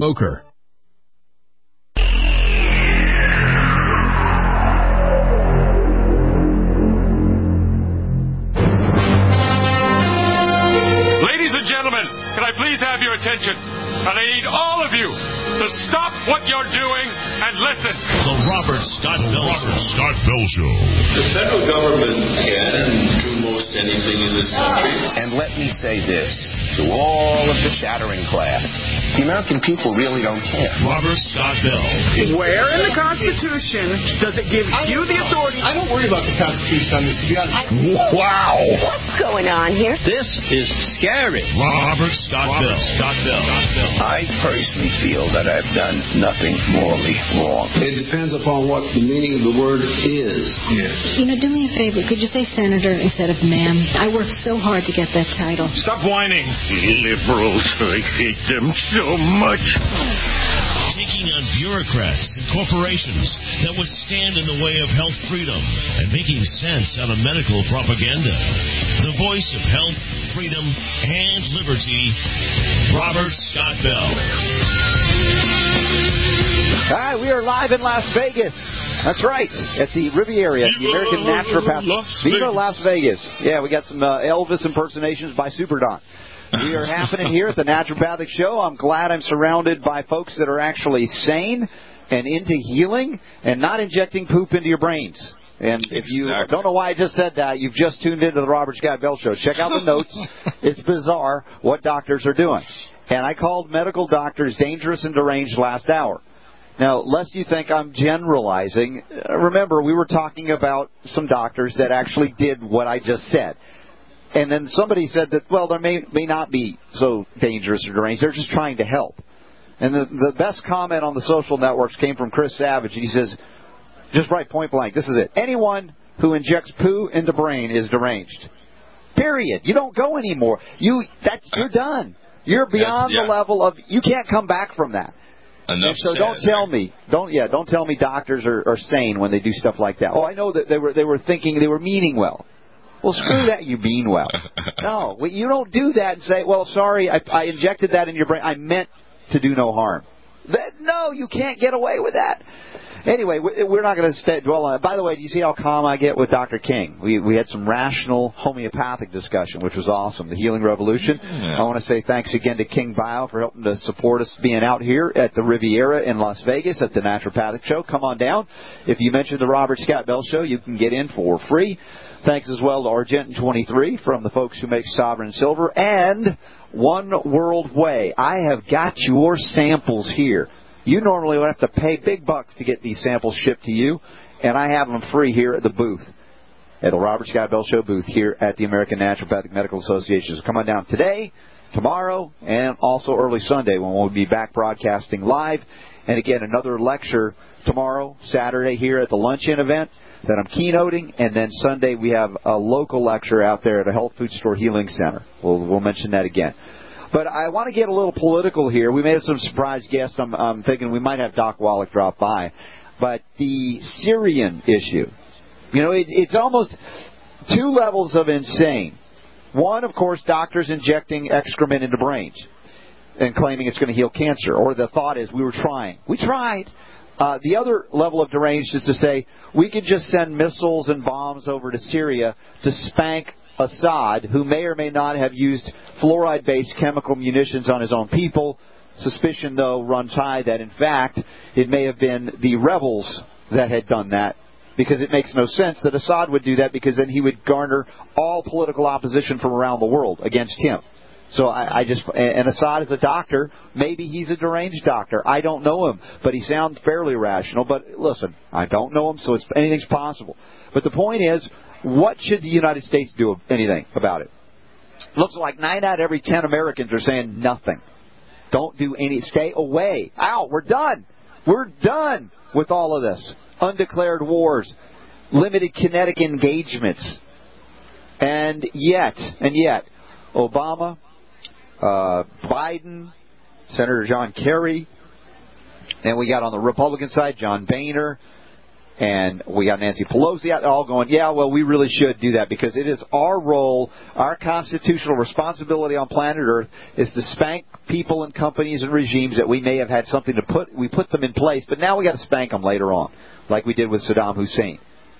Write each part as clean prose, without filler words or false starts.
smoker. Ladies and gentlemen, can I please have your attention? And I need all of you to stop what you're doing and listen. The Robert Scott Bell Show. The federal government can do most anything in this country. And let me say this to all of the chattering class. The American people really don't care. Robert Scott Bell. Where in the Constitution does it give you the authority? I don't worry about the Constitution on this, to be honest. Wow. What's going on here? This is scary. Robert Scott Bell. I personally feel that I've done nothing morally wrong. It depends upon what the meaning of the word is. Yes. You know, do me a favor. Could you say senator instead of ma'am? I worked so hard to get that title. Stop whining. Liberals, I hate them so much. Taking on bureaucrats and corporations that would stand in the way of health freedom and making sense out of medical propaganda. The voice of health, freedom, and liberty, Robert Scott Bell. All right, we are live in Las Vegas. That's right, at the Riviera, the American Naturopath. Viva Las Vegas. Yeah, we got some Elvis impersonations by Super Don. We are happening here at the Naturopathic Show. I'm glad I'm surrounded by folks that are actually sane and into healing and not injecting poop into your brains. And if you don't know why I just said that, you've just tuned into the Robert Scott Bell Show. Check out the notes. It's bizarre what doctors are doing. And I called medical doctors dangerous and deranged last hour. Now, lest you think I'm generalizing, remember, we were talking about some doctors that actually did what I just said. And then somebody said that, well, they may not be so dangerous or deranged. They're just trying to help. And the best comment on the social networks came from Chris Savage. He says, just right point blank, this is it. Anyone who injects poo into brain is deranged. Period. You don't go anymore. You're done. You're beyond the level of, you can't come back from that. Enough so said, don't tell me, don't tell me doctors are sane when they do stuff like that. Oh, I know that they were thinking, they were meaning well. Well, screw that, you mean well. No, you don't do that and say, well, sorry, I injected that in your brain. I meant to do no harm. No, you can't get away with that. Anyway, we're not going to dwell on it. By the way, do you see how calm I get with Dr. King? We had some rational homeopathic discussion, which was awesome, the Healing Revolution. Yeah. I want to say thanks again to King Bio for helping to support us being out here at the Riviera in Las Vegas at the Naturopathic Show. Come on down. If you mention the Robert Scott Bell Show, you can get in for free. Thanks as well to Argent 23 from the folks who make Sovereign Silver and One World Way. I have got your samples here. You normally would have to pay big bucks to get these samples shipped to you, and I have them free here at the booth, at the Robert Scott Bell Show booth here at the American Naturopathic Medical Association. So come on down today, tomorrow, and also early Sunday when we'll be back broadcasting live. And again, another lecture tomorrow, Saturday, here at the luncheon event that I'm keynoting, and then Sunday we have a local lecture out there at a health food store healing center. We'll mention that again. But I want to get a little political here. We may have some surprise guests. I'm thinking we might have Doc Wallach drop by. But the Syrian issue, it's almost two levels of insane. One, of course, doctors injecting excrement into brains and claiming it's going to heal cancer. Or the thought is, we were trying. We tried. The other level of deranged is to say, we could just send missiles and bombs over to Syria to spank Assad, who may or may not have used fluoride-based chemical munitions on his own people. Suspicion, though, runs high that, in fact, it may have been the rebels that had done that, because it makes no sense that Assad would do that, because then he would garner all political opposition from around the world against him. So and Assad is a doctor. Maybe he's a deranged doctor. I don't know him, but he sounds fairly rational. But listen, I don't know him, so anything's possible. But the point is, what should the United States do anything about it? Looks like 9 out of every 10 Americans are saying nothing. Don't do stay away. Ow, we're done. We're done with all of this. Undeclared wars, limited kinetic engagements. And yet, Obama, Biden, Senator John Kerry, and we got on the Republican side John Boehner, And we got Nancy Pelosi out there all going, yeah, well, we really should do that because it is our role, our constitutional responsibility on planet Earth is to spank people and companies and regimes that we may have had something to put. We put them in place, but now we got to spank them later on, like we did with Saddam Hussein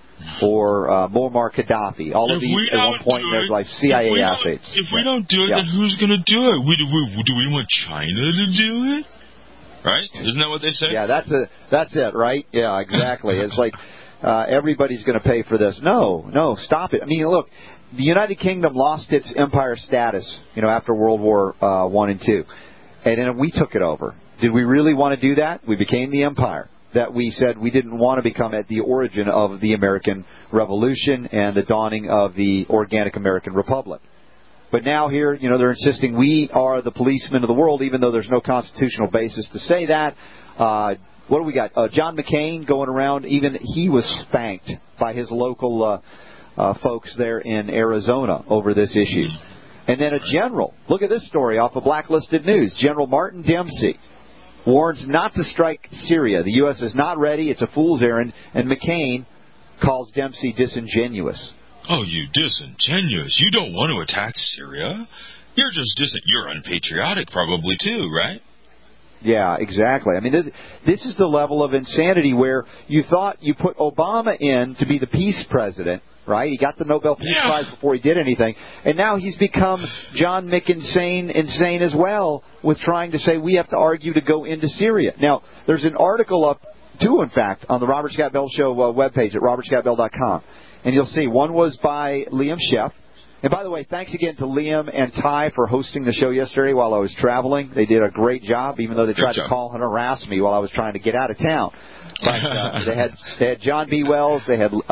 or Muammar Gaddafi. All of these at one point in their life, CIA assets. If we don't do it, then who's going to do it? Do we want China to do it? Right? Isn't that what they say? Yeah, that's it, right? Yeah, exactly. It's like everybody's going to pay for this. No, stop it. I mean, look, the United Kingdom lost its empire status, after World War I and II, and then we took it over. Did we really want to do that? We became the empire that we said we didn't want to become at the origin of the American Revolution and the dawning of the organic American Republic. But now here, they're insisting we are the policemen of the world, even though there's no constitutional basis to say that. What do we got? John McCain going around, even he was spanked by his local folks there in Arizona over this issue. And then a general, look at this story off of Blacklisted News. General Martin Dempsey warns not to strike Syria. The U.S. is not ready. It's a fool's errand. And McCain calls Dempsey disingenuous. Oh, you disingenuous. You don't want to attack Syria. You're just you're unpatriotic probably too, right? Yeah, exactly. I mean, this is the level of insanity where you thought you put Obama in to be the peace president, right? He got the Nobel Peace Prize before he did anything. And now he's become John McInsane insane as well with trying to say we have to argue to go into Syria. Now, there's an article up, two, in fact, on the Robert Scott Bell Show webpage at robertscottbell.com. And you'll see, one was by Liam Sheff. And by the way, thanks again to Liam and Ty for hosting the show yesterday while I was traveling. They did a great job, even though they tried to call and harass me while I was trying to get out of town. But they had John B. Wells. They had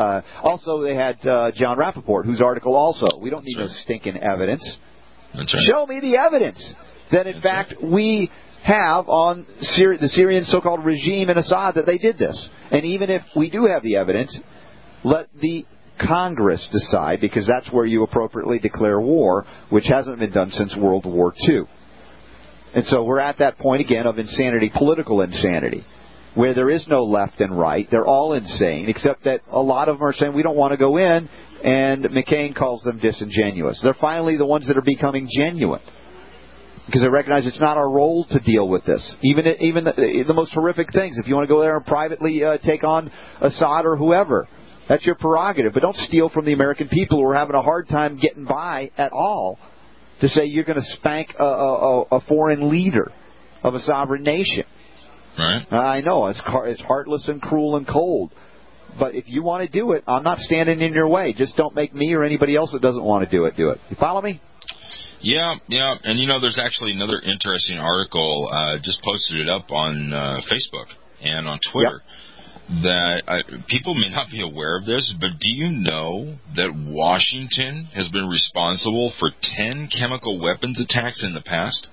John Rappaport, whose article also. We don't need no stinking evidence. That's right. Show me the evidence that, in fact, we have on the Syrian so-called regime in Assad that they did this. And even if we do have the evidence, let the Congress decide, because that's where you appropriately declare war, which hasn't been done since World War II. And so we're at that point again of insanity, political insanity, where there is no left and right. They're all insane, except that a lot of them are saying we don't want to go in, and McCain calls them disingenuous. They're finally the ones that are becoming genuine, because they recognize it's not our role to deal with this. Even the most horrific things. If you want to go there and privately take on Assad or whoever, that's your prerogative. But don't steal from the American people who are having a hard time getting by at all to say you're going to spank a foreign leader of a sovereign nation. Right. I know, it's heartless and cruel and cold. But if you want to do it, I'm not standing in your way. Just don't make me or anybody else that doesn't want to do it. You follow me? Yeah. And, there's actually another interesting article, just posted it up on Facebook and on Twitter. Yep. That people may not be aware of this, but do you know that Washington has been responsible for 10 chemical weapons attacks in the past?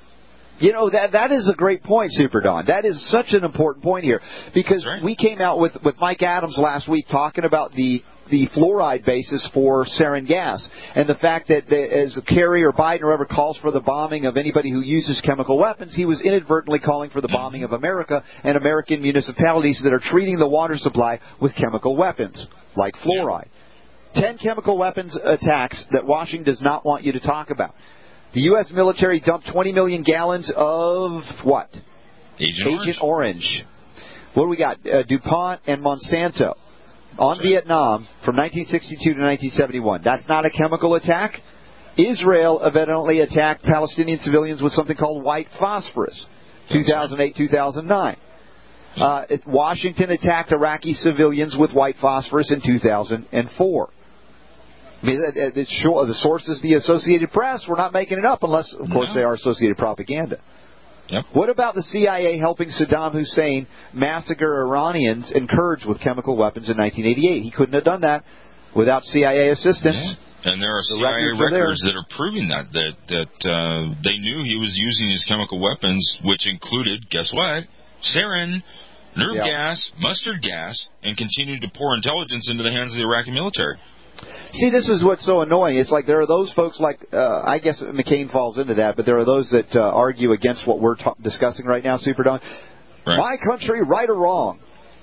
That is a great point, Super Don. That is such an important point here, because we came out with Mike Adams last week talking about the fluoride basis for sarin gas, and the fact that as Kerry or Biden or whoever calls for the bombing of anybody who uses chemical weapons, he was inadvertently calling for the bombing of America and American municipalities that are treating the water supply with chemical weapons, like fluoride. 10 chemical weapons attacks that Washington does not want you to talk about. The U.S. military dumped 20 million gallons of what? Agent Orange. What do we got? DuPont and Monsanto on Vietnam from 1962 to 1971. That's not a chemical attack. Israel evidently attacked Palestinian civilians with something called white phosphorus, 2008-2009. Washington attacked Iraqi civilians with white phosphorus in 2004. I mean, the source is the Associated Press. We're not making it up unless, of course, they are Associated propaganda. Yep. What about the CIA helping Saddam Hussein massacre Iranians and Kurds with chemical weapons in 1988? He couldn't have done that without CIA assistance. Yeah. And there are CIA records that are proving that they knew he was using his chemical weapons, which included, guess what, sarin, nerve gas, mustard gas, and continued to pour intelligence into the hands of the Iraqi military. See, this is what's so annoying. It's like there are those folks like, I guess McCain falls into that, but there are those that argue against what we're discussing right now, Super Don. Right. My country, right or wrong?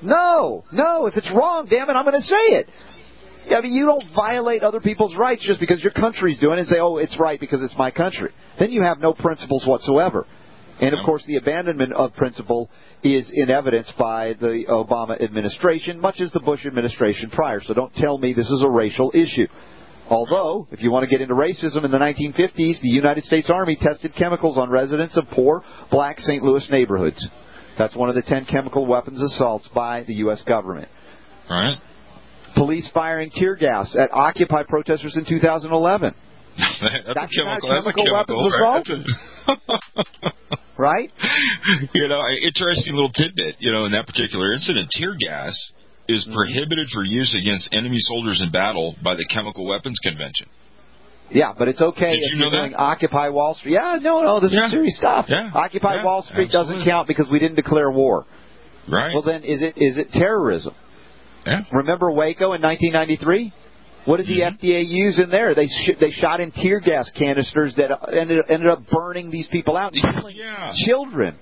No. If it's wrong, damn it, I'm going to say it. I mean, you don't violate other people's rights just because your country's doing it and say, oh, it's right because it's my country. Then you have no principles whatsoever. And, of course, the abandonment of principle is in evidence by the Obama administration, much as the Bush administration prior. So don't tell me this is a racial issue. Although, if you want to get into racism, in the 1950s, the United States Army tested chemicals on residents of poor black St. Louis neighborhoods. That's one of the 10 chemical weapons assaults by the U.S. government. Right. Police firing tear gas at Occupy protesters in 2011. That's a chemical weapons assault. Right? Interesting little tidbit. In that particular incident, tear gas is prohibited for use against enemy soldiers in battle by the Chemical Weapons Convention. Yeah, but it's okay if you're doing Occupy Wall Street. Yeah, no, this is serious stuff. Yeah. Occupy Wall Street doesn't count because we didn't declare war. Right. Well, then is it terrorism? Yeah. Remember Waco in 1993? What did the FDA use in there? They shot in tear gas canisters that ended up burning these people out. Children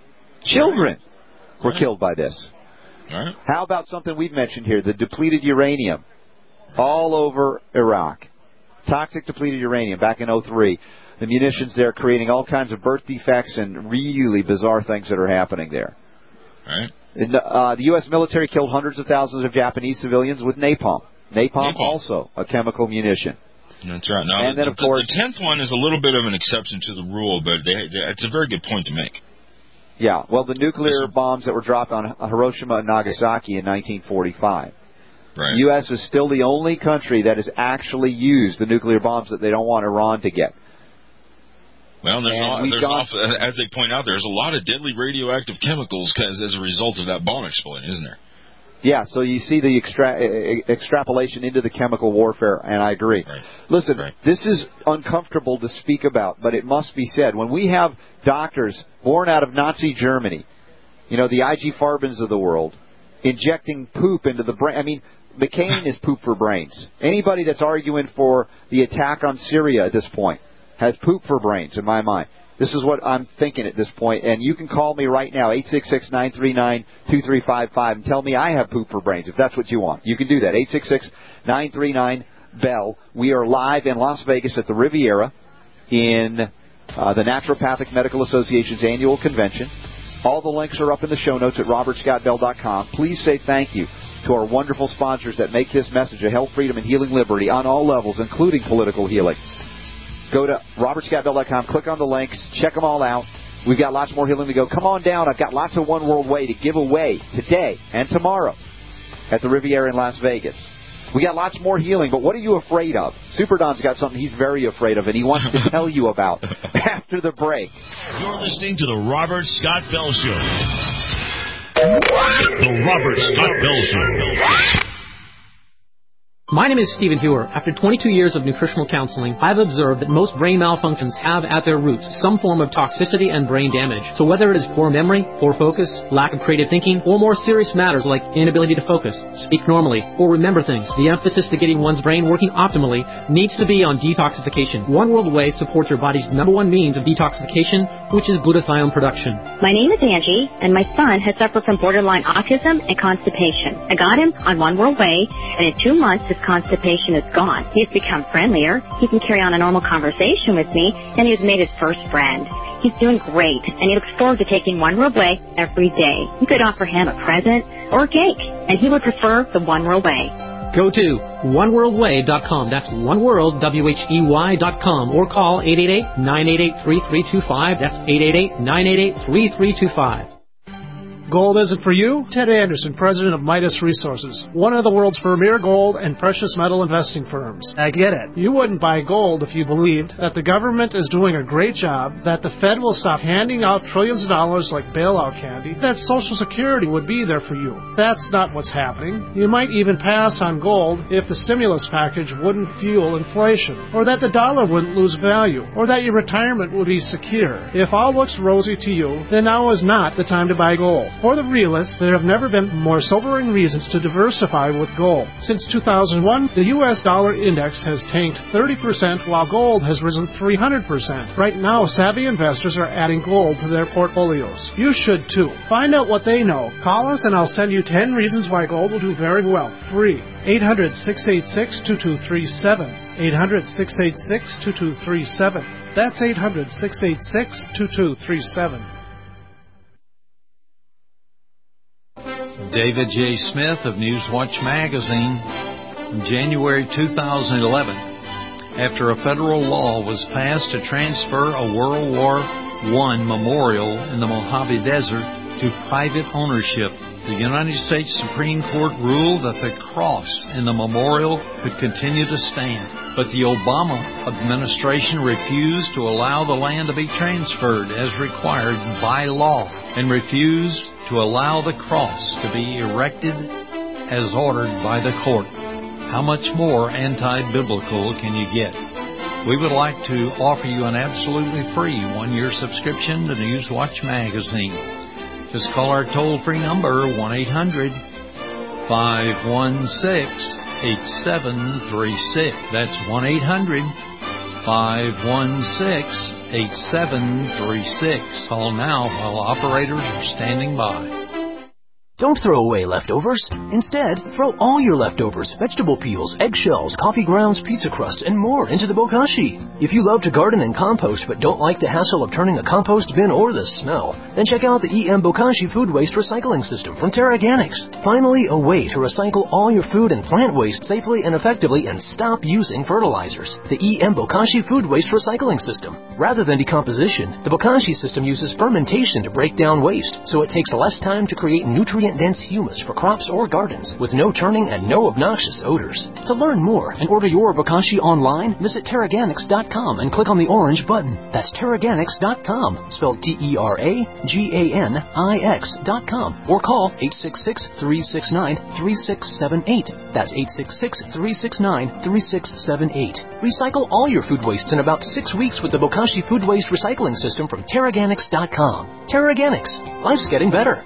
were killed by this. Right. How about something we've mentioned here, the depleted uranium all over Iraq? Toxic depleted uranium back in 2003. The munitions there creating all kinds of birth defects and really bizarre things that are happening there. Right. And, the U.S. military killed hundreds of thousands of Japanese civilians with napalm. Napalm also a chemical munition. That's right. Now, and then, of course, the 10th one is a little bit of an exception to the rule, but it's a very good point to make. Yeah, well, the nuclear bombs that were dropped on Hiroshima and Nagasaki in 1945. Right. The U.S. is still the only country that has actually used the nuclear bombs that they don't want Iran to get. Well, as they point out, there's a lot of deadly radioactive chemicals as a result of that bomb exploding, isn't there? Yeah, so you see the extrapolation into the chemical warfare, and I agree. Right. Listen, this is uncomfortable to speak about, but it must be said. When we have doctors born out of Nazi Germany, the IG Farbens of the world, injecting poop into the brain. I mean, McCain is poop for brains. Anybody that's arguing for the attack on Syria at this point has poop for brains, in my mind. This is what I'm thinking at this point. And you can call me right now, 866-939-2355, and tell me I have poop for brains, if that's what you want. You can do that, 866-939-BELL. We are live in Las Vegas at the Riviera in the Naturopathic Medical Association's annual convention. All the links are up in the show notes at robertscottbell.com. Please say thank you to our wonderful sponsors that make this message of health, freedom, and healing liberty on all levels, including political healing. Go to robertscottbell.com, click on the links, check them all out. We've got lots more healing to go. Come on down. I've got lots of One World Way to give away today and tomorrow at the Riviera in Las Vegas. We got lots more healing, but what are you afraid of? Super Don's got something he's very afraid of, and he wants to tell you about after the break. You're listening to the Robert Scott Bell Show. The Robert Scott Bell Show. My name is Stephen Hewer. After 22 years of nutritional counseling, I've observed that most brain malfunctions have at their roots some form of toxicity and brain damage. So whether it is poor memory, poor focus, lack of creative thinking, or more serious matters like inability to focus, speak normally, or remember things, the emphasis to getting one's brain working optimally needs to be on detoxification. One World Way supports your body's number one means of detoxification, which is glutathione production. My name is Angie, and my son has suffered from borderline autism and constipation. I got him on One World Way, and in 2 months, his constipation is gone. He's become friendlier. He can carry on a normal conversation with me, and he's made his first friend. He's doing great, and he looks forward to taking One World Way every day. You could offer him a present or a cake, and he would prefer the One World Way. Go to oneworldway.com. That's oneworld.com, or call 888-988-3325. That's 888-988-3325. Gold isn't for you? Ted Anderson, president of Midas Resources, one of the world's premier gold and precious metal investing firms. I get it. You wouldn't buy gold if you believed that the government is doing a great job, that the Fed will stop handing out trillions of dollars like bailout candy, that Social Security would be there for you. That's not what's happening. You might even pass on gold if the stimulus package wouldn't fuel inflation, or that the dollar wouldn't lose value, or that your retirement would be secure. If all looks rosy to you, then now is not the time to buy gold. For the realist, there have never been more sobering reasons to diversify with gold. Since 2001, the U.S. dollar index has tanked 30%, while gold has risen 300%. Right now, savvy investors are adding gold to their portfolios. You should too. Find out what they know. Call us and I'll send you 10 reasons why gold will do very well. Free. 800-686-2237. 800-686-2237. That's 800-686-2237. David J. Smith of Newswatch Magazine. In January 2011, after a federal law was passed to transfer a World War I memorial in the Mojave Desert to private ownership, the United States Supreme Court ruled that the cross in the memorial could continue to stand. But the Obama administration refused to allow the land to be transferred as required by law and refused to allow the cross to be erected as ordered by the court. How much more anti-biblical can you get? We would like to offer you an absolutely free 1-year subscription to Newswatch Magazine. Just call our toll-free number, 1-800-516-8736. That's 1-800-516-8736. Call now while operators are standing by. Don't throw away leftovers. Instead, throw all your leftovers, vegetable peels, eggshells, coffee grounds, pizza crust, and more into the bokashi. If you love to garden and compost but don't like the hassle of turning a compost bin or the smell, then check out the EM Bokashi Food Waste Recycling System from TerraGanix. Finally, a way to recycle all your food and plant waste safely and effectively and stop using fertilizers. The EM Bokashi Food Waste Recycling System. Rather than decomposition, the Bokashi system uses fermentation to break down waste, so it takes less time to create nutrient-dense humus for crops or gardens with no turning and no obnoxious odors. To learn more and order your Bokashi online, visit TerraGanix.com and click on the orange button. That's TerraGanix.com, spelled TerraGanix.com, or call 866-369-3678. That's 866-369-3678. Recycle all your food wastes in about 6 weeks with the Bokashi Food Waste Recycling System from TerraGanix.com. TerraGanix. Life's getting better.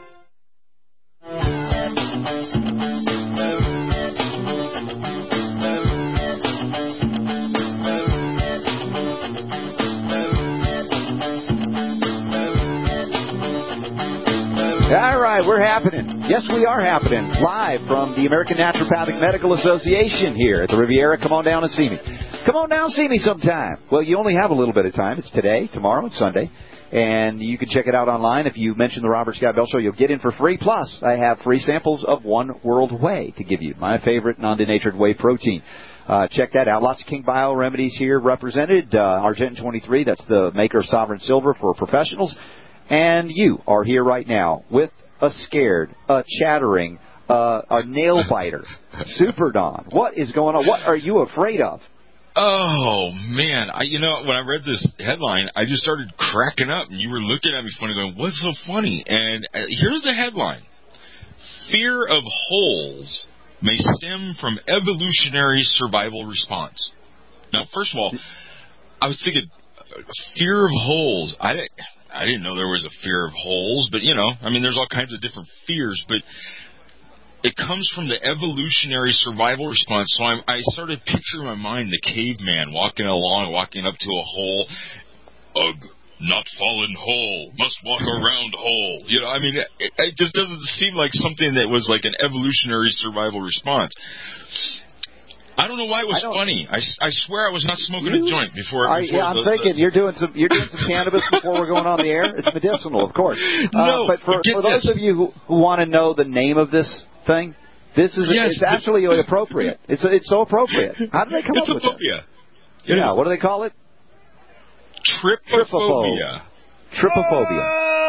All right, we're happening. Yes, we are happening. Live from the American Naturopathic Medical Association here at the Riviera. Come on down and see me. Come on down and see me sometime. Well, you only have a little bit of time. It's today, tomorrow, and Sunday. And you can check it out online. If you mention the Robert Scott Bell Show, you'll get in for free. Plus, I have free samples of One World Whey to give you, my favorite non-denatured whey protein. Check that out. Lots of King Bio remedies here represented. Argentyn 23, that's the maker of Sovereign Silver for professionals. And you are here right now with a scared, a chattering, a nail biter, Super Don. What is going on? What are you afraid of? Oh, man. When I read this headline, I just started cracking up, and you were looking at me funny going, what's so funny? And here's the headline. Fear of holes may stem from evolutionary survival response. Now, first of all, I was thinking, fear of holes. I didn't know there was a fear of holes, but, there's all kinds of different fears, but it comes from the evolutionary survival response. So I started picturing in my mind the caveman walking up to a hole. Ugh, not fallen hole, must walk around hole. It just doesn't seem like something that was like an evolutionary survival response. I don't know why it was funny. I swear I was not smoking a joint before. I'm thinking you're doing some cannabis before we're going on the air. It's medicinal, of course. No, but for those of you who want to know the name of this thing, it's actually appropriate. It's so appropriate. How did they come up with it? Yeah, what do they call it? Trypophobia. Trypophobia.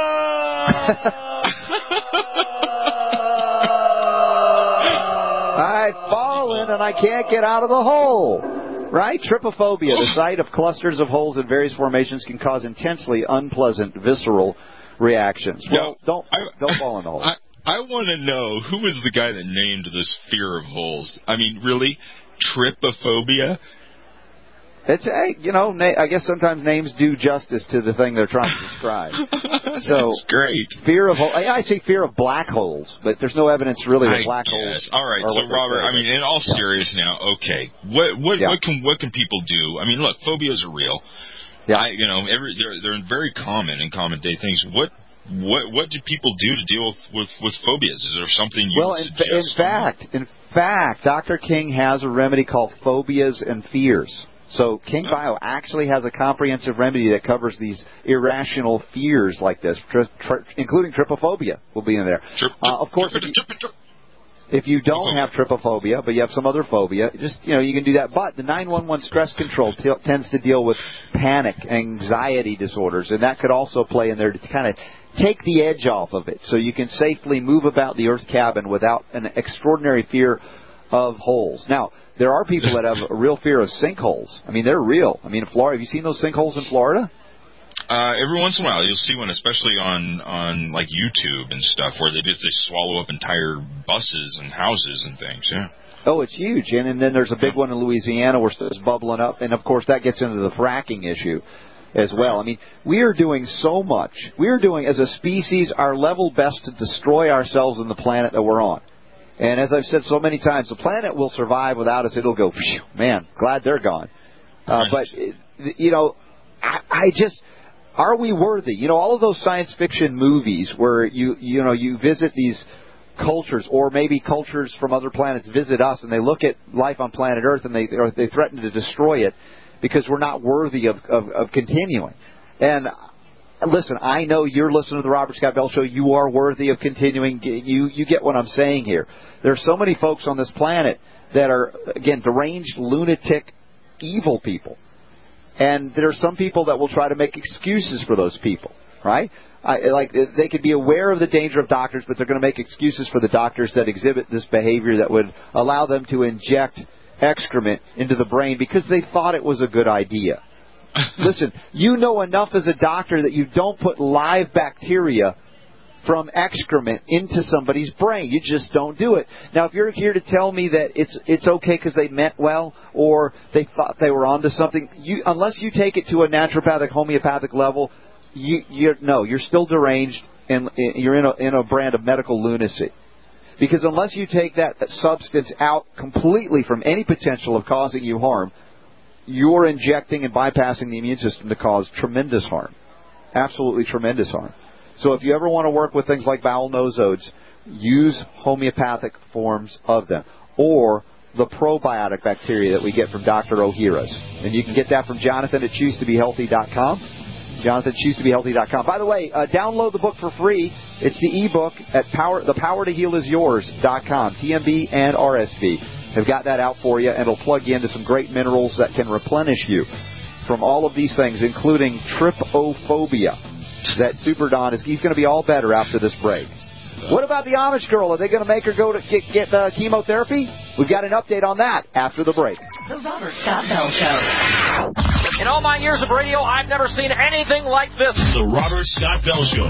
I've fallen and I can't get out of the hole. Right? Trypophobia, the sight of clusters of holes in various formations, can cause intensely unpleasant visceral reactions. Well, don't fall in the hole. I want to know, who was the guy that named this fear of holes? I mean, really? Trypophobia? It's I guess sometimes names do justice to the thing they're trying to describe. So that's great. Fear of I say fear of black holes, but there's no evidence really that black holes. All right, so Robert, I mean, in all seriousness now, okay, what can people do? I mean, look, phobias are real. Yeah. They're very common in common day things. What do people do to deal with phobias? Is there something you would suggest? In fact, Dr. King has a remedy called Phobias and Fears. So King Bio actually has a comprehensive remedy that covers these irrational fears like this, including trypophobia will be in there. Of course, if you don't have trypophobia, but you have some other phobia, just you can do that. But the 911 stress control tends to deal with panic, anxiety disorders, and that could also play in there to kind of take the edge off of it, so you can safely move about the Earth cabin without an extraordinary fear of holes. Now, there are people that have a real fear of sinkholes. I mean, they're real. I mean, in Florida, have you seen those sinkholes in Florida? Every once in a while, you'll see one, especially on like YouTube and stuff, where they swallow up entire buses and houses and things. Yeah. Oh, it's huge. And then there's a big one in Louisiana where it's bubbling up, and of course that gets into the fracking issue as well. I mean, we are doing so much. We are doing, as a species, our level best to destroy ourselves and the planet that we're on. And as I've said so many times, the planet will survive without us. It'll go, man, glad they're gone. But, are we worthy? All of those science fiction movies where you visit these cultures, or maybe cultures from other planets visit us, and they look at life on planet Earth and they threaten to destroy it because we're not worthy of continuing. And listen, I know you're listening to the Robert Scott Bell Show. You are worthy of continuing. You get what I'm saying here. There are so many folks on this planet that are, again, deranged, lunatic, evil people. And there are some people that will try to make excuses for those people, right? They could be aware of the danger of doctors, but they're going to make excuses for the doctors that exhibit this behavior that would allow them to inject excrement into the brain because they thought it was a good idea. Listen, you know enough as a doctor that you don't put live bacteria from excrement into somebody's brain. You just don't do it. Now, if you're here to tell me that it's okay because they meant well or they thought they were onto something, unless you take it to a naturopathic, homeopathic level, you're still deranged and you're in a brand of medical lunacy. Because unless you take that substance out completely from any potential of causing you harm, you're injecting and bypassing the immune system to cause tremendous harm. Absolutely tremendous harm. So if you ever want to work with things like bowel nosodes, use homeopathic forms of them. Or the probiotic bacteria that we get from Dr. Ohhira's. And you can get that from Jonathan at ChooseToBeHealthy.com. Jonathan, ChooseToBeHealthy.com. By the way, download the book for free. It's the ebook at thepowertohealisyours.com. TMB and RSV have got that out for you, and it'll plug you into some great minerals that can replenish you from all of these things, including trypophobia. That Super Don he's going to be all better after this break. What about the Amish girl? Are they going to make her go to get chemotherapy? We've got an update on that after the break. The Robert Scott Bell Show. In all my years of radio, I've never seen anything like this. The Robert Scott Bell Show.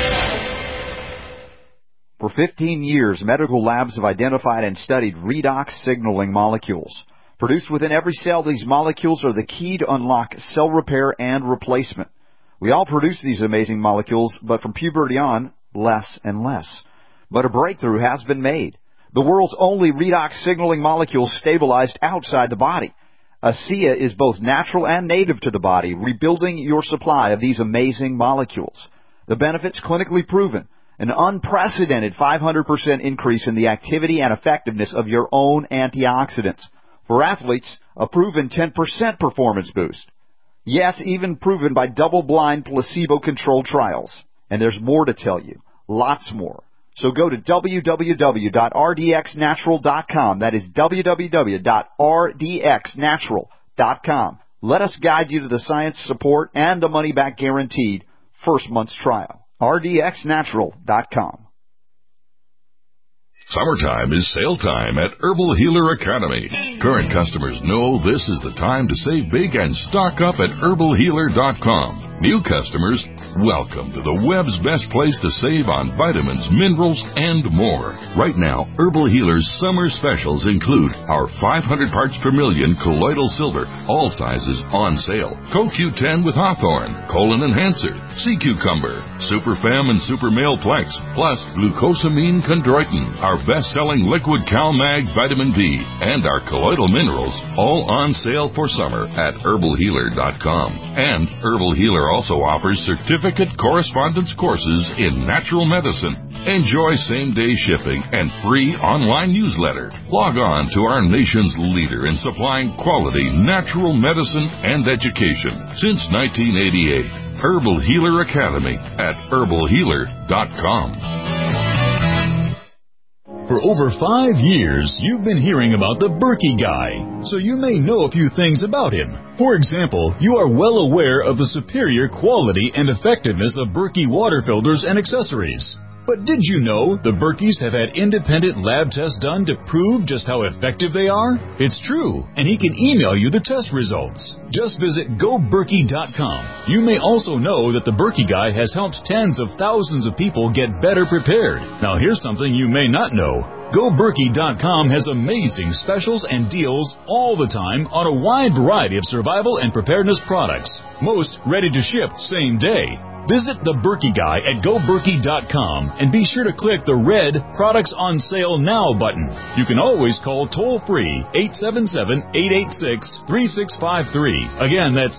For 15 years, medical labs have identified and studied redox signaling molecules. Produced within every cell, these molecules are the key to unlock cell repair and replacement. We all produce these amazing molecules, but from puberty on, less and less. But a breakthrough has been made. The world's only redox signaling molecule stabilized outside the body. ASEA is both natural and native to the body, rebuilding your supply of these amazing molecules. The benefits clinically proven. An unprecedented 500% increase in the activity and effectiveness of your own antioxidants. For athletes, a proven 10% performance boost. Yes, even proven by double-blind placebo-controlled trials. And there's more to tell you. Lots more. So go to www.rdxnatural.com. That is www.rdxnatural.com. Let us guide you to the science support and the money-back guaranteed first month's trial. rdxnatural.com. Summertime is sale time at Herbal Healer Academy. Current customers know this is the time to save big and stock up at herbalhealer.com. New customers, welcome to the web's best place to save on vitamins, minerals, and more. Right now, Herbal Healer's summer specials include our 500 parts per million colloidal silver, all sizes on sale, CoQ10 with Hawthorne, Colon Enhancer, Sea Cucumber, Super Fem and Super Male Plex, plus Glucosamine Chondroitin, our best-selling liquid CalMag Vitamin D, and our colloidal minerals, all on sale for summer at herbalhealer.com. And Herbal Healer also offers certificate correspondence courses in natural medicine. Enjoy same-day shipping and free online newsletter. Log on to our nation's leader in supplying quality natural medicine and education since 1988. Herbal Healer Academy at herbalhealer.com. For over 5 years, you've been hearing about the Berkey Guy, so you may know a few things about him. For example, you are well aware of the superior quality and effectiveness of Berkey water filters and accessories. But did you know the Berkeys have had independent lab tests done to prove just how effective they are? It's true, and he can email you the test results. Just visit GoBerkey.com. You may also know that the Berkey Guy has helped tens of thousands of people get better prepared. Now here's something you may not know. GoBerkey.com has amazing specials and deals all the time on a wide variety of survival and preparedness products. Most ready to ship same day. Visit the Berkey Guy at GoBerkey.com and be sure to click the red Products on Sale Now button. You can always call toll-free 877-886-3653. Again, that's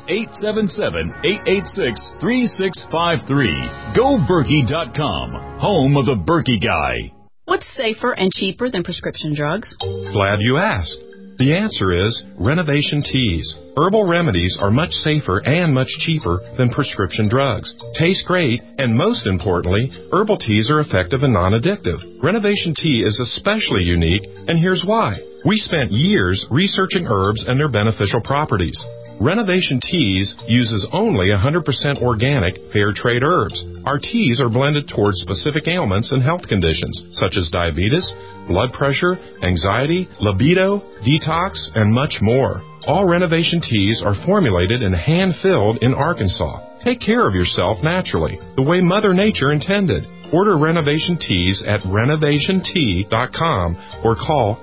877-886-3653. GoBerkey.com, home of the Berkey Guy. What's safer and cheaper than prescription drugs? Glad you asked. The answer is Renovation Teas. Herbal remedies are much safer and much cheaper than prescription drugs. Taste great, and most importantly, herbal teas are effective and non-addictive. Renovation Tea is especially unique, and here's why. We spent years researching herbs and their beneficial properties. Renovation Teas uses only 100% organic, fair trade herbs. Our teas are blended towards specific ailments and health conditions, such as diabetes, blood pressure, anxiety, libido, detox, and much more. All Renovation Teas are formulated and hand-filled in Arkansas. Take care of yourself naturally, the way Mother Nature intended. Order Renovation Teas at renovationtea.com or call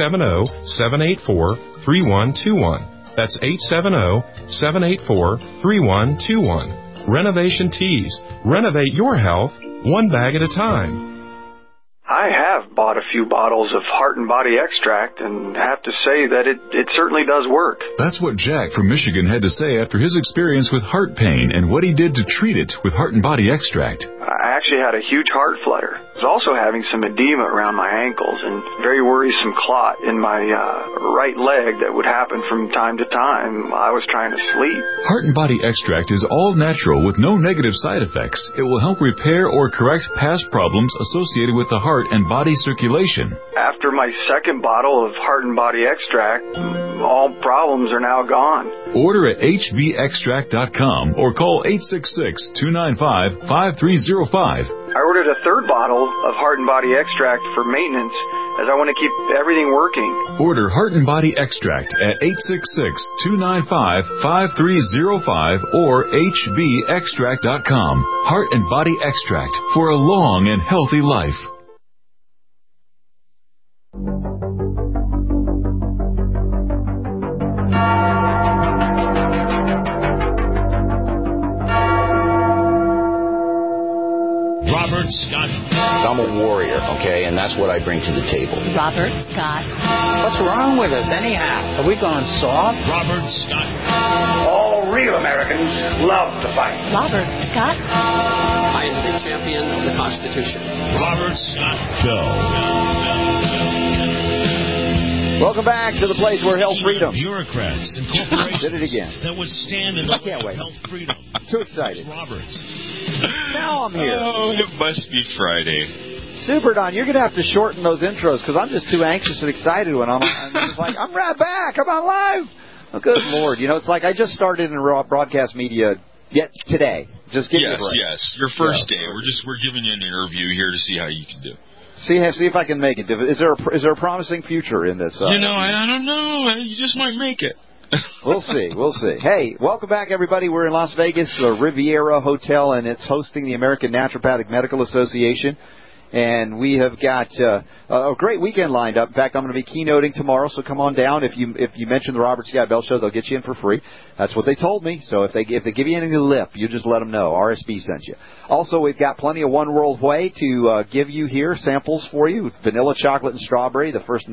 870-784-3121. That's 870-784-3121. Renovation Teas. Renovate your health one bag at a time. I have bought a few bottles of Heart and Body Extract and have to say that it certainly does work. That's what Jack from Michigan had to say after his experience with heart pain and what he did to treat it with Heart and Body Extract. I actually had a huge heart flutter. I was also having some edema around my ankles and very worrisome clot in my right leg that would happen from time to time while I was trying to sleep. Heart and Body Extract is all natural with no negative side effects. It will help repair or correct past problems associated with the heart and body circulation. After my second bottle of Heart and Body Extract, all problems are now gone. Order at hbextract.com or call 866-295-5305. I ordered a third bottle of Heart and Body Extract for maintenance as I want to keep everything working. Order Heart and Body Extract at 866-295-5305 or hbextract.com. Heart and Body Extract for a long and healthy life. Robert Scott. I'm a warrior, okay, and that's what I bring to the table. Robert Scott. What's wrong with us, anyhow? Are we going soft? Robert Scott. All real Americans love to fight. Robert Scott. I am the champion of the Constitution. Robert Scott. Go. Welcome back to the place where health freedom. Bureaucrats and corporations did it again. That would stand in the way of wait. health freedom. Too excited. Roberts. Now I'm here. Oh, it must be Friday. Super, Don, you're going to have to shorten those intros because I'm just too anxious and excited when I'm just like, I'm right back. I'm on live. Oh, good Lord. You know, it's like I just started in broadcast media yet today. Just give me a break. Yes. Your first day. We're giving you an interview here to see how you can do. See if I can make it. Is there a promising future in this? I don't know. You just might make it. We'll see. We'll see. Hey, welcome back, everybody. We're in Las Vegas, the Riviera Hotel, and it's hosting the American Naturopathic Medical Association. And we have got a great weekend lined up. In fact, I'm going to be keynoting tomorrow, so come on down. If you mention the Robert Scott Bell Show, they'll get you in for free. That's what they told me. So if they give you any lip, you just let them know. RSB sent you. Also, we've got plenty of One World Whey to give you here, samples for you. Vanilla, chocolate, and strawberry, the first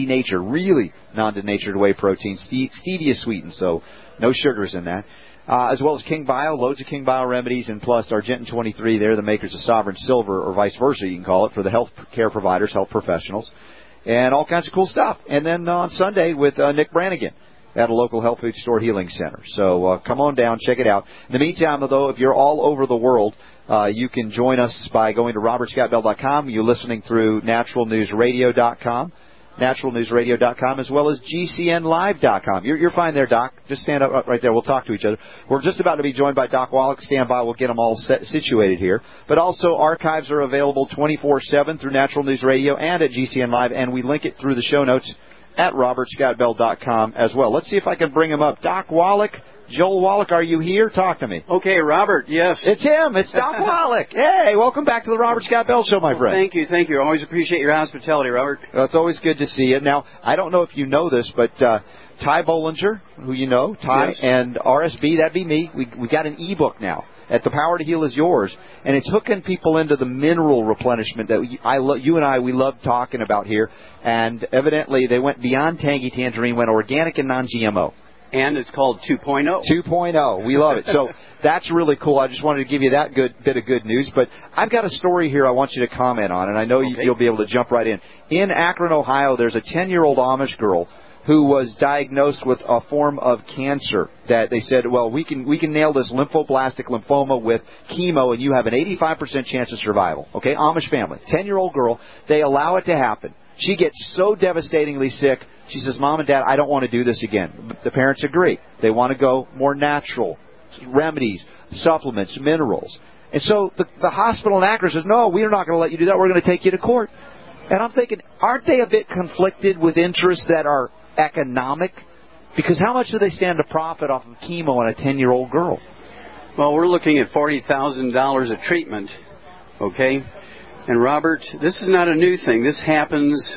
really non-denatured whey protein, stevia sweetened, so no sugars in that. As well as King Bio, loads of King Bio remedies, and plus Argentin 23. They're the makers of Sovereign Silver, or vice versa, you can call it, for the health care providers, health professionals, and all kinds of cool stuff. And then on Sunday with Nick Brannigan at a local health food store healing center. So come on down, check it out. In the meantime, though, if you're all over the world, you can join us by going to robertscottbell.com. You're listening through naturalnewsradio.com. naturalnewsradio.com, as well as gcnlive.com. You're fine there, Doc. Just stand up right there. We'll talk to each other. We're just about to be joined by Doc Wallach. Stand by. We'll get them all situated here. But also, archives are available 24/7 through Natural News Radio and at GCN Live, and we link it through the show notes at robertscottbell.com as well. Let's see if I can bring him up. Doc Wallach. Joel Wallach, are you here? Talk to me. Okay, Robert, yes. It's him. It's Doc Wallach. Hey, welcome back to the Robert Scott Bell Show, my friend. Thank you. I always appreciate your hospitality, Robert. It's always good to see you. Now, I don't know if you know this, but Ty Bollinger, who you know, Ty, yes, and RSB, that'd be me, we got an e-book now at The Power to Heal Is Yours, and it's hooking people into the mineral replenishment that you and I love talking about here, and evidently they went beyond Tangy Tangerine, went organic and non-GMO. And it's called 2.0. 2.0. We love it. So that's really cool. I just wanted to give you that bit of good news. But I've got a story here I want you to comment on, and I know you'll be able to jump right in. In Akron, Ohio, there's a 10-year-old Amish girl who was diagnosed with a form of cancer that they said, well, we can nail this lymphoblastic lymphoma with chemo, and you have an 85% chance of survival. Okay, Amish family, 10-year-old girl. They allow it to happen. She gets so devastatingly sick. She says, Mom and Dad, I don't want to do this again. The parents agree. They want to go more natural remedies, supplements, minerals. And so the hospital in Akron says, no, we're not going to let you do that. We're going to take you to court. And I'm thinking, aren't they a bit conflicted with interests that are economic? Because how much do they stand to profit off of chemo on a 10-year-old girl? Well, we're looking at $40,000 a treatment, okay? And, Robert, this is not a new thing. This happens,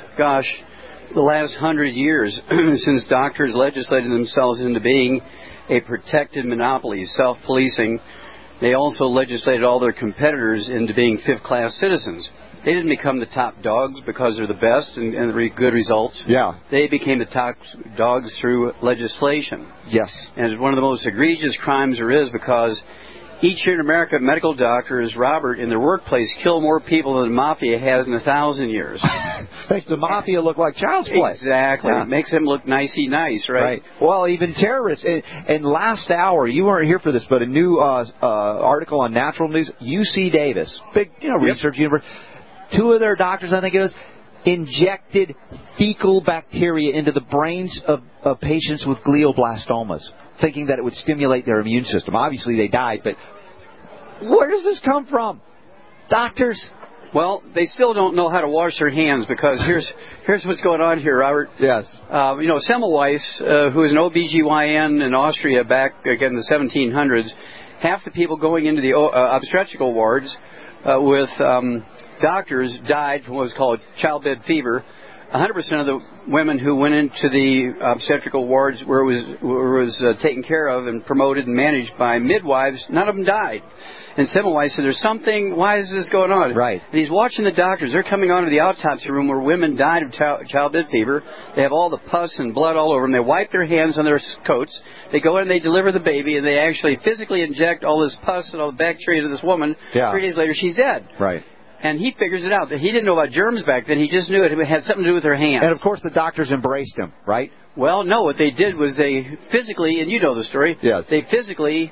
the last 100 years since doctors legislated themselves into being a protected monopoly, self-policing. They also legislated all their competitors into being fifth-class citizens. They didn't become the top dogs because they're the best and good results. Yeah. They became the top dogs through legislation. Yes. And it's one of the most egregious crimes there is, because each year in America, medical doctors, Robert, in their workplace, kill more people than the mafia has in 1,000 years. Makes the mafia look like child's play. Exactly. Yeah. It makes them look nicey nice, right? Well, even terrorists. And last hour, you weren't here for this, but a new article on Natural News, UC Davis, big research university. Two of their doctors, I think it was, injected fecal bacteria into the brains of patients with glioblastomas, thinking that it would stimulate their immune system. Obviously, they died, but where does this come from? Doctors? Well, they still don't know how to wash their hands, because here's what's going on here, Robert. Yes. Semmelweis, who was an OBGYN in Austria back, again, in the 1700s, half the people going into the obstetrical wards with doctors died from what was called childbed fever. 100% of the women who went into the obstetrical wards where it was taken care of and promoted and managed by midwives, none of them died. And Semmelweis said, there's something, why is this going on? Right. And he's watching the doctors. They're coming onto the autopsy room where women died of childbed fever. They have all the pus and blood all over them. They wipe their hands on their coats. They go in and they deliver the baby, and they actually physically inject all this pus and all the bacteria to this woman. Yeah. 3 days later, she's dead. Right. And he figures it out. That he didn't know about germs back then. He just knew it had something to do with her hands. And, of course, the doctors embraced him, right? Well, no. What they did was they physically, and you know the story, yes, they physically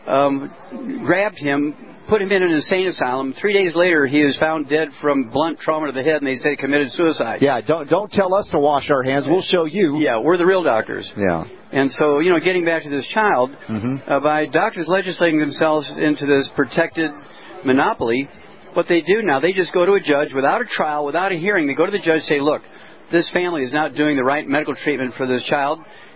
grabbed him, put him in an insane asylum. 3 days later, he was found dead from blunt trauma to the head, and they said he committed suicide. Yeah, don't tell us to wash our hands. We'll show you. Yeah, we're the real doctors. Yeah. And so, getting back to this child, by doctors legislating themselves into this protected monopoly, what they do now, they just go to a judge without a trial, without a hearing. They go to the judge and say, look, this family is not doing the right medical treatment for this child,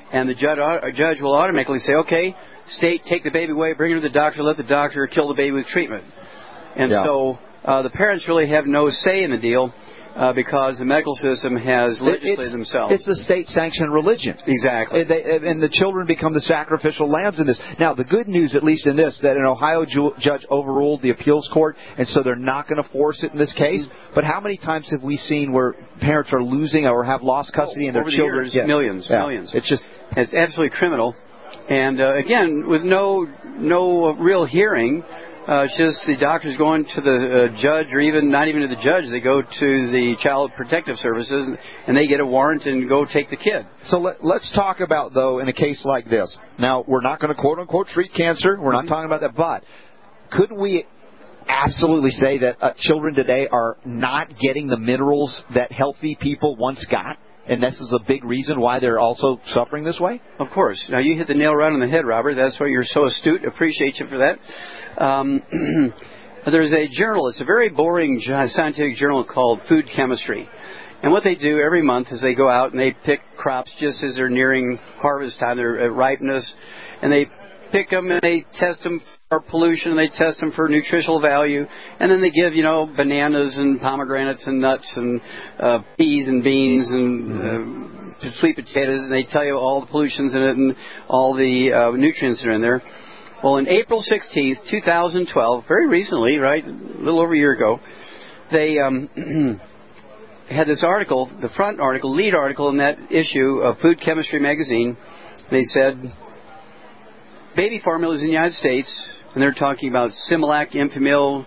And the judge will automatically say, okay, state, take the baby away, bring her to the doctor, let the doctor kill the baby with treatment. And so the parents really have no say in the deal because the medical system has legislated themselves. It's the state-sanctioned religion. Exactly. And the children become the sacrificial lambs in this. Now, the good news, at least in this, that an Ohio judge overruled the appeals court, and so they're not going to force it in this case. But how many times have we seen where parents are losing or have lost custody and their children? Years, millions. It's absolutely criminal. And again, with no real hearing, it's just the doctors going to the judge, or even not even to the judge. They go to the Child Protective Services, and they get a warrant and go take the kid. So let's talk about, though, in a case like this. Now, we're not going to quote-unquote treat cancer. We're not talking about that. But couldn't we absolutely say that children today are not getting the minerals that healthy people once got? And this is a big reason why they're also suffering this way? Of course. Now, you hit the nail right on the head, Robert. That's why you're so astute. Appreciate you for that. There's a journal. It's a very boring scientific journal called Food Chemistry. And what they do every month is they go out and they pick crops just as they're nearing harvest time, they're at ripeness, and they pick them and they test them for pollution, and they test them for nutritional value, and then they give, bananas and pomegranates and nuts and peas and beans and sweet potatoes, and they tell you all the pollutions in it and all the nutrients that are in there. Well, in April 16th, 2012, very recently, right, a little over a year ago, they had this article, the front article, lead article in that issue of Food Chemistry magazine. They said, baby formulas in the United States, and they're talking about Similac, Enfamil,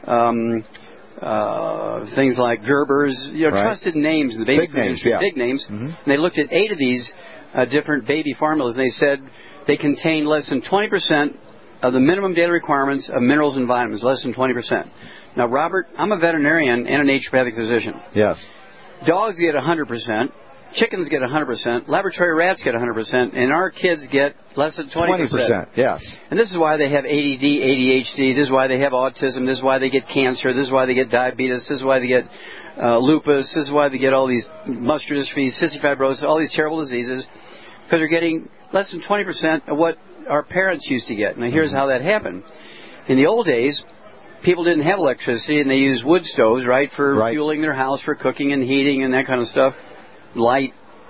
things like Gerber's, trusted names in the baby food industry, big names. And they looked at 8 of these different baby formulas, and they said they contain less than 20% of the minimum daily requirements of minerals and vitamins, less than 20%. Now, Robert, I'm a veterinarian and a naturopathic physician. Yes. Dogs get 100%. Chickens get 100%, laboratory rats get 100%, and our kids get less than 20%. Yes. And this is why they have ADD, ADHD, this is why they have autism, this is why they get cancer, this is why they get diabetes, this is why they get lupus, this is why they get all these muscular dystrophies, cystic fibrosis, all these terrible diseases, because they're getting less than 20% of what our parents used to get. Now, here's how that happened. In the old days, people didn't have electricity, and they used wood stoves, right, for fueling their house, for cooking and heating and that kind of stuff. Light.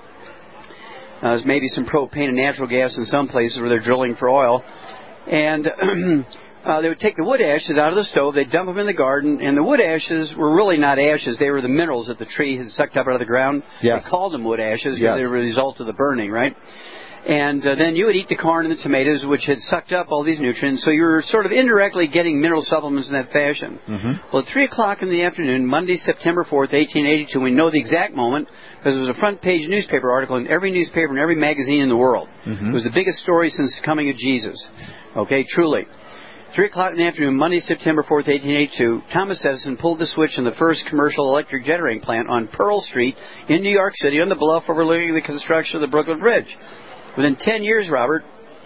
There's maybe some propane and natural gas in some places where they're drilling for oil. And they would take the wood ashes out of the stove, they'd dump them in the garden, and the wood ashes were really not ashes. They were the minerals that the tree had sucked up out of the ground. Yes. They called them wood ashes because they were the result of the burning, right? And then you would eat the corn and the tomatoes, which had sucked up all these nutrients. So you were sort of indirectly getting mineral supplements in that fashion. Well, at 3 o'clock in the afternoon, Monday, September 4th, 1882, we know the exact moment because it was a front-page newspaper article in every newspaper and every magazine in the world. It was the biggest story since the coming of Jesus. Okay, truly. 3 o'clock in the afternoon, Monday, September 4th, 1882, Thomas Edison pulled the switch on the first commercial electric generating plant on Pearl Street in New York City on the bluff overlooking the construction of the Brooklyn Bridge. Within 10 years, Robert,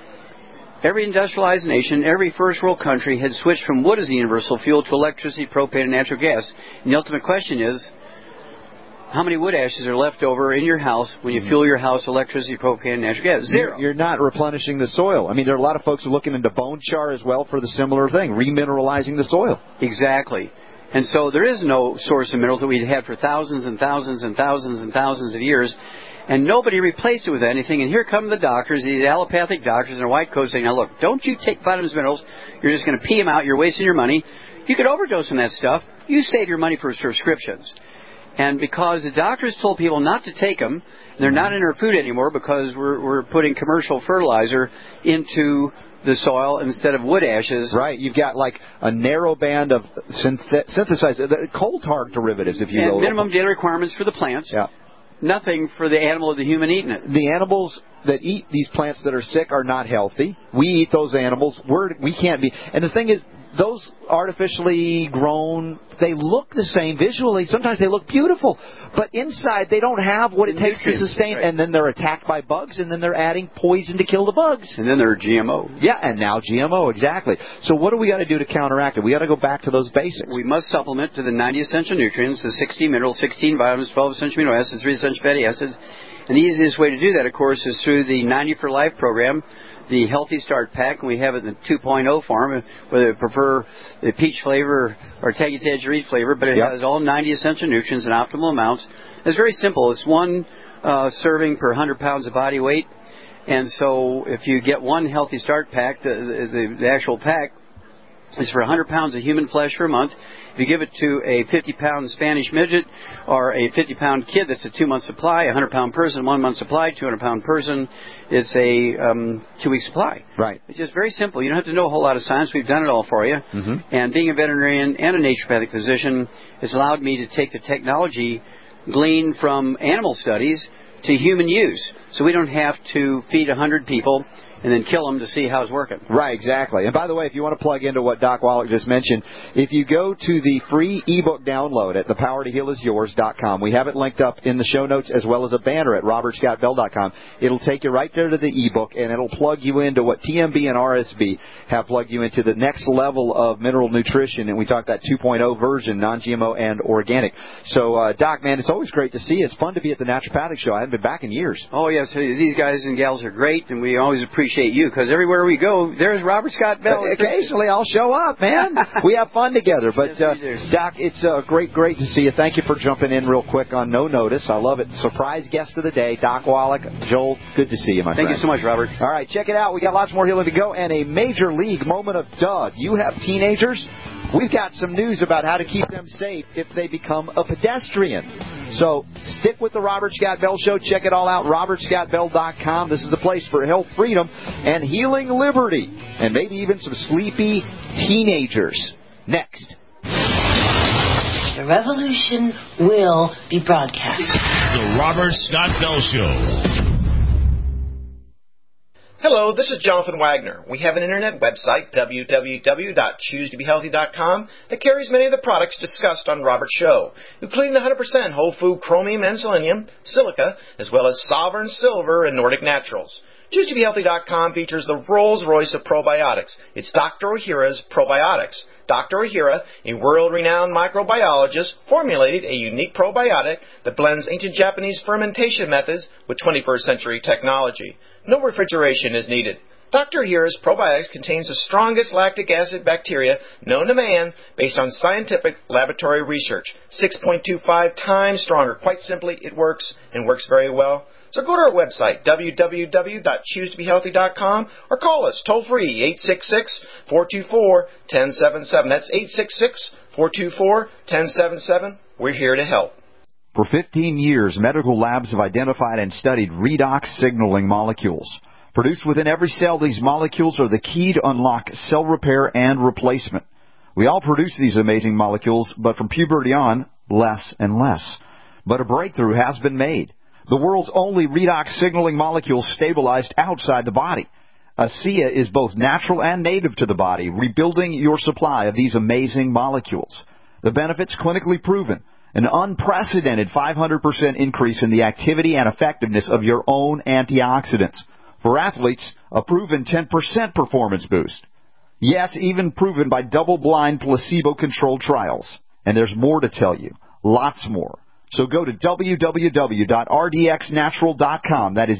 every industrialized nation, every first world country had switched from wood as the universal fuel to electricity, propane, and natural gas. And the ultimate question is, how many wood ashes are left over in your house when you fuel your house electricity, propane, and natural gas? Zero. You're not replenishing the soil. I mean, there are a lot of folks who are looking into bone char as well for the similar thing, remineralizing the soil. Exactly. And so there is no source of minerals that we'd had for thousands and thousands and thousands and thousands of years. And nobody replaced it with anything. And here come the doctors, these allopathic doctors in their white coats saying, now look, don't you take vitamins and minerals. You're just going to pee them out. You're wasting your money. You could overdose on that stuff. You save your money for prescriptions. And because the doctors told people not to take them, they're not in our food anymore because we're putting commercial fertilizer into the soil instead of wood ashes. Right. You've got like a narrow band of synthesized coal tar derivatives, if you will. And minimum daily requirements for the plants. Yeah. Nothing for the animal or the human eating it. The animals that eat these plants that are sick are not healthy. We eat those animals. We can't be. And the thing is, those artificially grown, they look the same visually. Sometimes they look beautiful. But inside, they don't have what it takes to sustain. Right. And then they're attacked by bugs, and then they're adding poison to kill the bugs. And then they're GMO. Yeah, and now GMO, exactly. So what do we got to do to counteract it? We got to go back to those basics. We must supplement to the 90 essential nutrients, the 60 minerals, 16 vitamins, 12 essential amino acids, 3 essential fatty acids, And the easiest way to do that, of course, is through the 90 for Life program, the Healthy Start Pack, and we have it in the 2.0 form, whether you prefer the peach flavor or tangerine flavor, but it has all 90 essential nutrients in optimal amounts. It's very simple. It's one serving per 100 pounds of body weight. And so if you get one Healthy Start Pack, the actual pack is for 100 pounds of human flesh for a month. If you give it to a 50-pound Spanish midget or a 50-pound kid, that's a 2-month supply. A 100-pound person, 1 month supply. 200-pound person, it's a 2-week supply. Right. It's just very simple. You don't have to know a whole lot of science. We've done it all for you. Mm-hmm. And being a veterinarian and a naturopathic physician has allowed me to take the technology gleaned from animal studies to human use. So we don't have to feed 100 people and then kill them to see how it's working. Right, exactly. And by the way, if you want to plug into what Doc Wallach just mentioned, if you go to the free ebook download at thepowertohealisyours.com, we have it linked up in the show notes as well as a banner at robertscottbell.com. It'll take you right there to the ebook, and it'll plug you into what TMB and RSB have plugged you into, the next level of mineral nutrition, and we talked that 2.0 version, non-GMO and organic. So, Doc, man, it's always great to see you. It's fun to be at the Naturopathic Show. I haven't been back in years. Oh, yes. These guys and gals are great, and we always appreciate you, because everywhere we go, there's Robert Scott Bell. Occasionally I'll show up, man. We have fun together. But, yes, Doc, it's great to see you. Thank you for jumping in real quick on no notice. I love it. Surprise guest of the day, Doc Wallach. Joel, good to see you, my friend. Thank you so much, Robert. All right, check it out. We got lots more healing to go, and a major league moment of Doug. You have teenagers? We've got some news about how to keep them safe if they become a pedestrian. So stick with the Robert Scott Bell Show. Check it all out, robertscottbell.com. This is the place for health, freedom, and healing liberty, and maybe even some sleepy teenagers. Next. The revolution will be broadcast. The Robert Scott Bell Show. Hello, this is Jonathan Wagner. We have an internet website, www.choosetobehealthy.com, that carries many of the products discussed on Robert's show, including 100% whole food chromium and selenium, silica, as well as Sovereign Silver and Nordic Naturals. ChooseToBeHealthy.com features the Rolls-Royce of probiotics. It's Dr. Ohhira's Probiotics. Dr. Ohhira, a world-renowned microbiologist, formulated a unique probiotic that blends ancient Japanese fermentation methods with 21st century technology. No refrigeration is needed. Dr. Ohhira's probiotics contains the strongest lactic acid bacteria known to man based on scientific laboratory research. 6.25 times stronger. Quite simply, it works, and works very well. So go to our website, www.choosetobehealthy.com, or call us toll-free, 866-424-1077. That's 866-424-1077. We're here to help. For 15 years, medical labs have identified and studied redox signaling molecules. Produced within every cell, these molecules are the key to unlock cell repair and replacement. We all produce these amazing molecules, but from puberty on, less and less. But a breakthrough has been made. The world's only redox signaling molecule stabilized outside the body. ASEA is both natural and native to the body, rebuilding your supply of these amazing molecules. The benefits clinically proven. An unprecedented 500% increase in the activity and effectiveness of your own antioxidants. For athletes, a proven 10% performance boost. Yes, even proven by double-blind placebo-controlled trials. And there's more to tell you. Lots more. So go to www.rdxnatural.com. That is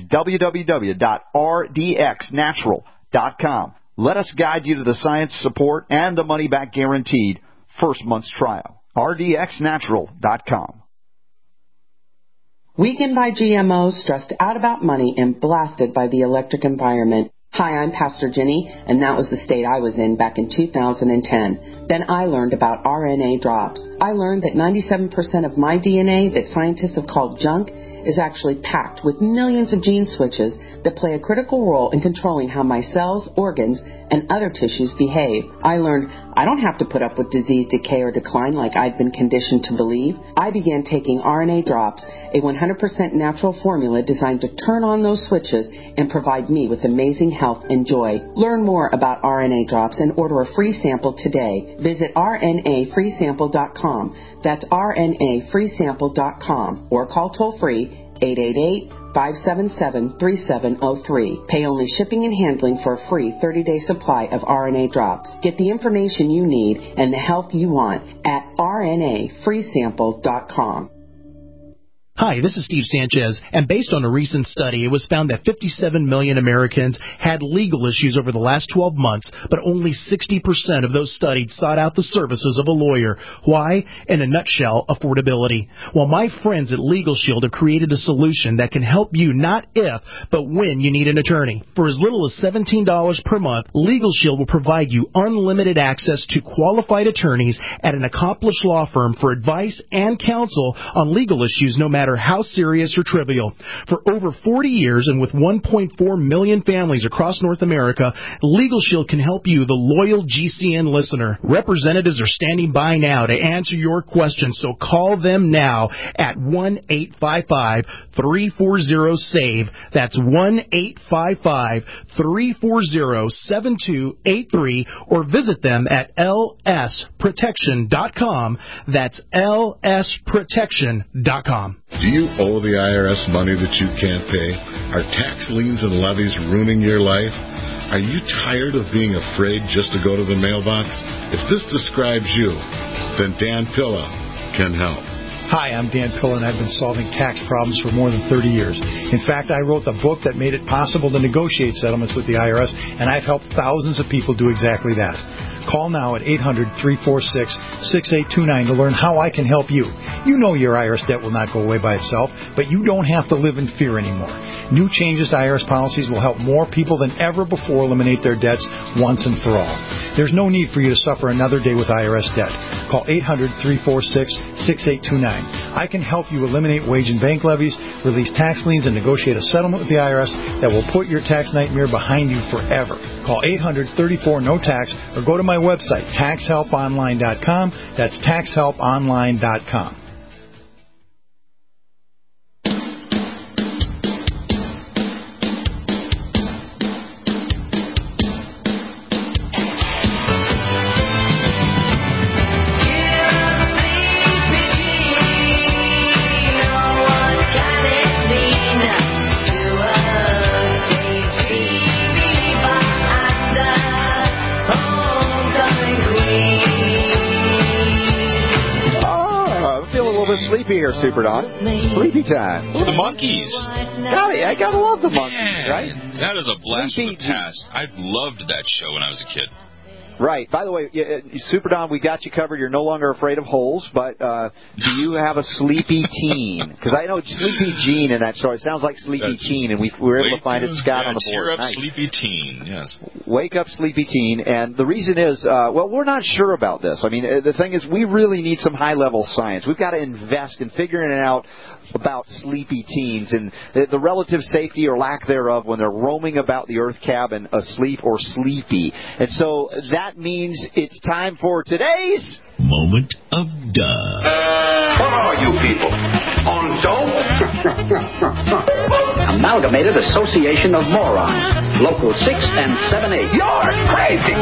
www.rdxnatural.com. Let us guide you to the science support and the money-back guaranteed first month's trial. rdxnatural.com. Weakened by GMOs, stressed out about money, and blasted by the electric environment. Hi, I'm Pastor Jenny, and that was the state I was in back in 2010. Then I learned about RNA drops. I learned that 97% of my DNA that scientists have called junk is actually packed with millions of gene switches that play a critical role in controlling how my cells, organs, and other tissues behave. I learned I don't have to put up with disease, decay, or decline like I'd been conditioned to believe. I began taking RNA drops, a 100% natural formula designed to turn on those switches and provide me with amazing health and joy. Learn more about RNA drops and order a free sample today. Visit rnafreesample.com. That's rnafreesample.com, or call toll-free 888-577-3703. Pay only shipping and handling for a free 30-day supply of RNA drops. Get the information you need and the health you want at rnafreesample.com. Hi, this is Steve Sanchez, and based on a recent study, it was found that 57 million Americans had legal issues over the last 12 months, but only 60% of those studied sought out the services of a lawyer. Why? In a nutshell, affordability. Well, my friends at Legal Shield have created a solution that can help you not if, but when you need an attorney. For as little as $17 per month, Legal Shield will provide you unlimited access to qualified attorneys at an accomplished law firm for advice and counsel on legal issues, no matter how serious or trivial. For over 40 years and with 1.4 million families across North America, Legal Shield can help you, the loyal GCN listener. Representatives are standing by now to answer your questions, so call them now at 1-855-340-SAVE. That's 1-855-340-7283, or visit them at lsprotection.com. That's lsprotection.com. Do you owe the IRS money that you can't pay? Are tax liens and levies ruining your life? Are you tired of being afraid just to go to the mailbox? If this describes you, then Dan Pilla can help. Hi, I'm Dan Pilla, and I've been solving tax problems for more than 30 years. In fact, I wrote the book that made it possible to negotiate settlements with the IRS, and I've helped thousands of people do exactly that. Call now at 800-346-6829 to learn how I can help you. You know your IRS debt will not go away by itself, but you don't have to live in fear anymore. New changes to IRS policies will help more people than ever before eliminate their debts once and for all. There's no need for you to suffer another day with IRS debt. Call 800-346-6829. I can help you eliminate wage and bank levies, release tax liens, and negotiate a settlement with the IRS that will put your tax nightmare behind you forever. Call 800-34-NO-TAX or go to my website, taxhelponline.com. That's taxhelponline.com. Sleepy here, Super Don. Sleepy time. Oh, the Monkees. I gotta love the Monkees, right? That is a blast from the past. I loved that show when I was a kid. Right. By the way, Super Don, we got you covered. You're no longer afraid of holes, but do you have a sleepy teen? Because I know Sleepy Gene in that show. It sounds like Sleepy Teen, and we were able to find it, Scott, on the board. Cheer up, nice. Sleepy Teen, yes. Wake up, Sleepy Teen. And the reason is, we're not sure about this. I mean, the thing is, we really need some high-level science. We've got to invest in figuring it out about sleepy teens and the relative safety or lack thereof when they're roaming about the Earth cabin asleep or sleepy. And so that means it's time for today's Moment of Duh. What are you people? On dope? Amalgamated Association of Morons. Local 6 and 7-8. You're crazy!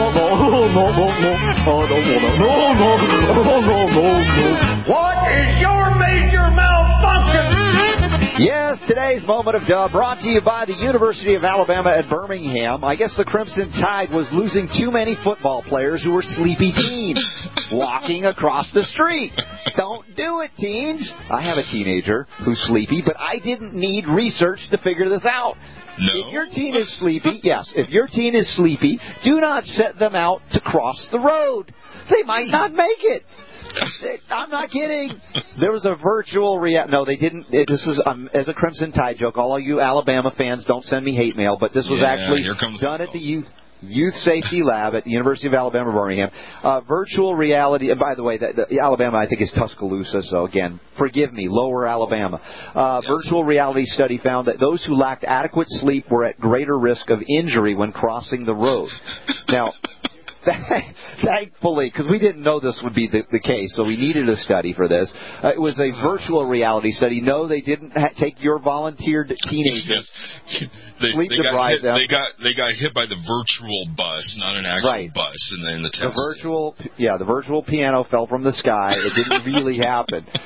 What is your major malfunction? Yes, today's Moment of Duh brought to you by the University of Alabama at Birmingham. I guess the Crimson Tide was losing too many football players who were sleepy teens walking across the street. Don't do it, teens. I have a teenager who's sleepy, but I didn't need research to figure this out. No. If your teen is sleepy, if your teen is sleepy, do not set them out to cross the road. They might not make it. I'm not kidding. There was a virtual reality. No, they didn't. This is as a Crimson Tide joke. All of you Alabama fans, don't send me hate mail. But this was actually done at the Youth Safety Lab at the University of Alabama, Birmingham. Virtual reality. And by the way, the Alabama, I think, is Tuscaloosa. So again, forgive me, Lower Alabama. Virtual reality study found that those who lacked adequate sleep were at greater risk of injury when crossing the road. Now, thankfully, because we didn't know this would be the case, so we needed a study for this. It was a virtual reality study. No, they didn't take your volunteered teenagers. Sleep deprived them. They got hit by the virtual bus, not an actual bus, in the test. The virtual piano fell from the sky. It didn't really happen.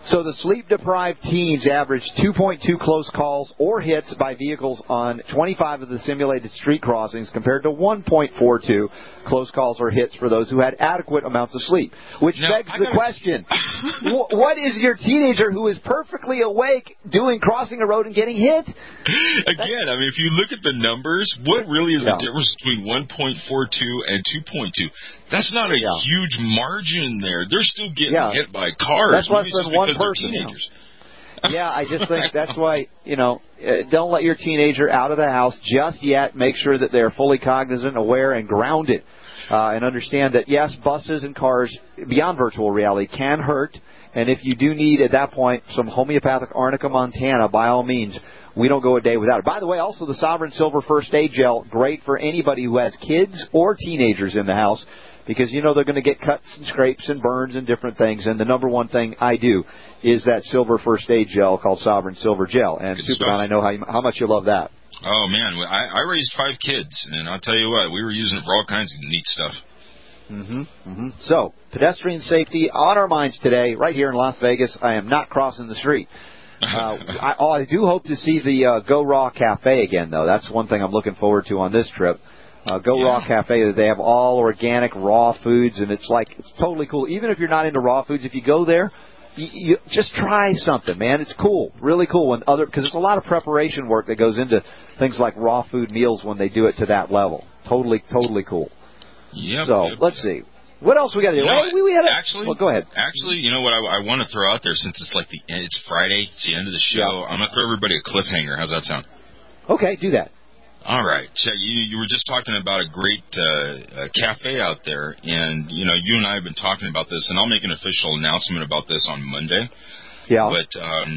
So the sleep-deprived teens averaged 2.2 close calls or hits by vehicles on 25 of the simulated street crossings compared to 1.42 close calls or hits for those who had adequate amounts of sleep. Which begs the question, what is your teenager who is perfectly awake doing crossing a road and getting hit? Again, I mean, if you look at the numbers, what really is the difference between 1.42 and 2.2? That's not a huge margin there. They're still getting hit by cars. That's less than one person. Teenagers. Yeah, I just think that's why, don't let your teenager out of the house just yet. Make sure that they're fully cognizant, aware, and grounded, and understand that, yes, buses and cars beyond virtual reality can hurt. And if you do need, at that point, some homeopathic Arnica Montana, by all means, we don't go a day without it. By the way, also the Sovereign Silver First Aid Gel, great for anybody who has kids or teenagers in the house, because they're going to get cuts and scrapes and burns and different things. And the number one thing I do is that Silver First Aid Gel called Sovereign Silver Gel. And Superman, I know how much you love that. Oh, man, I raised 5 kids, and I'll tell you what, we were using it for all kinds of neat stuff. So, pedestrian safety on our minds today, right here in Las Vegas. I am not crossing the street. I do hope to see the Go Raw Cafe again, though. That's one thing I'm looking forward to on this trip. Raw Cafe, they have all organic raw foods, and it's totally cool. Even if you're not into raw foods, if you go there, you just try something, man. It's cool, really cool. Because there's a lot of preparation work that goes into things like raw food meals when they do it to that level. Totally cool. Let's see. What else we got to do? Go ahead. Actually, you know what I want to throw out there, since it's it's Friday, it's the end of the show. I'm going to throw everybody a cliffhanger. How's that sound? Okay, do that. All right. So you were just talking about a great cafe out there, and you and I have been talking about this, and I'll make an official announcement about this on Monday. Yeah. But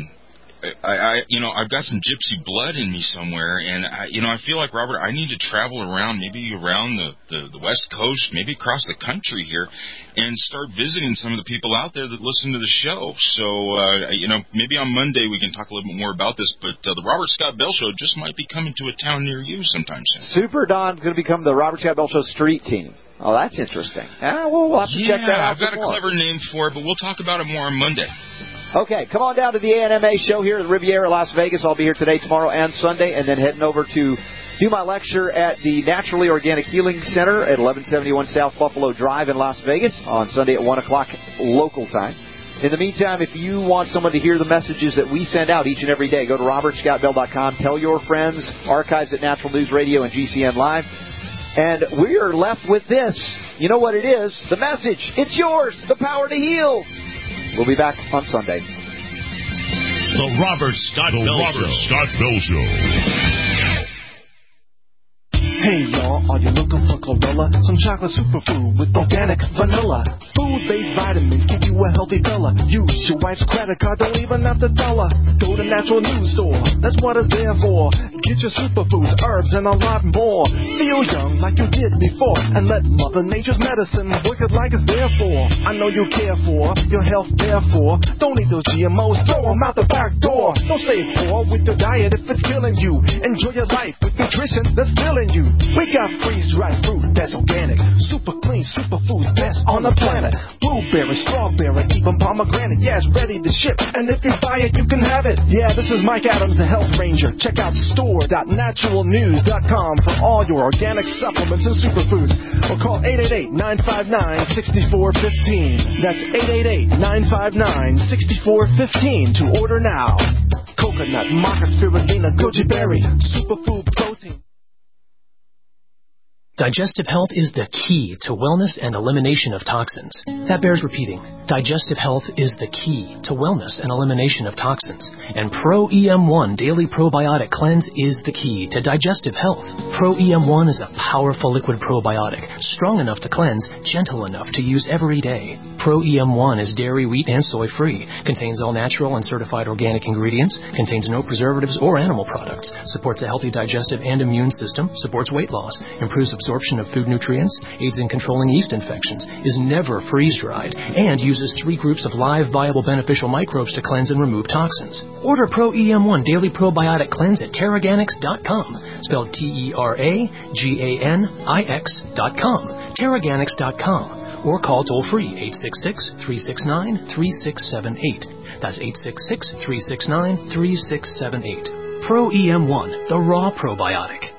I've got some gypsy blood in me somewhere, and I feel like, Robert, I need to travel around, maybe around the West Coast, maybe across the country here, and start visiting some of the people out there that listen to the show. So, maybe on Monday we can talk a little bit more about this, but the Robert Scott Bell Show just might be coming to a town near you sometime soon. Super Don's going to become the Robert Scott Bell Show street team. Oh, that's interesting. We'll have to check that out. I've got a clever name for it, but we'll talk about it more on Monday. Okay, come on down to the ANMA show here at Riviera, Las Vegas. I'll be here today, tomorrow, and Sunday, and then heading over to do my lecture at the Naturally Organic Healing Center at 1171 South Buffalo Drive in Las Vegas on Sunday at 1 o'clock local time. In the meantime, if you want someone to hear the messages that we send out each and every day, go to robertscottbell.com. Tell your friends, archives at Natural News Radio and GCN Live. And we are left with this. You know what it is? The message. It's yours. The power to heal. We'll be back on Sunday. The Robert Scott Bell Show. Hey y'all, are you looking for chlorella? Some chocolate superfood with organic vanilla. Food-based vitamins keep you a healthy fella. Use your wife's credit card, don't even have to tell her. Go to Natural News Store, that's what it's there for. Get your superfoods, herbs, and a lot more. Feel young like you did before, and let Mother Nature's medicine work it like it's there for. I know you care for your health, therefore. Don't eat those GMOs, throw them out the back door. Don't stay poor with your diet if it's killing you. Enjoy your life with nutrition that's filling you. We got freeze-dried fruit that's organic, super clean, superfood, best on the planet. Blueberry, strawberry, even pomegranate, yeah, it's ready to ship. And if you buy it, you can have it. Yeah, this is Mike Adams, the Health Ranger. Check out store.naturalnews.com for all your organic supplements and superfoods. Or call 888-959-6415. That's 888-959-6415 to order now. Coconut, maca, spirulina, goji berry, superfood protein. Digestive health is the key to wellness and elimination of toxins. That bears repeating. Digestive health is the key to wellness and elimination of toxins. And Pro-EM1 Daily Probiotic Cleanse is the key to digestive health. Pro-EM1 is a powerful liquid probiotic, strong enough to cleanse, gentle enough to use every day. Pro-EM1 is dairy, wheat, and soy-free, contains all natural and certified organic ingredients, contains no preservatives or animal products, supports a healthy digestive and immune system, supports weight loss, improves absorption of food nutrients, aids in controlling yeast infections, is never freeze-dried, and uses 3 groups of live, viable, beneficial microbes to cleanse and remove toxins. Order Pro-EM1 Daily Probiotic Cleanse at Terraganix.com, spelled Terraganix.com, Terraganix.com, or call toll-free 866-369-3678. That's 866-369-3678. Pro EM1, the raw probiotic.